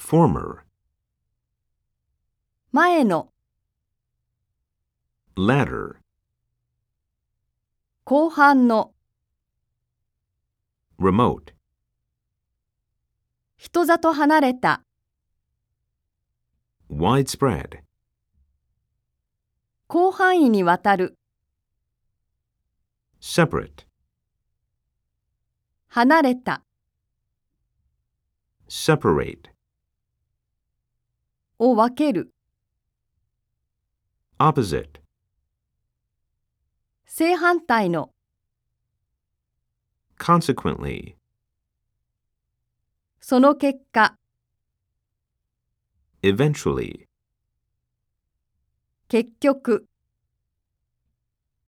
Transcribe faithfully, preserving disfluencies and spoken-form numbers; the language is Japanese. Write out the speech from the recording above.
former, 前の、 latter, 後半の、 remote, 人里離れた、 widespread, 広範囲にわたる、 separate, 離れた、 separate, を分ける、 opposite, 正反対の、 consequently, その結果、 eventually, 結局。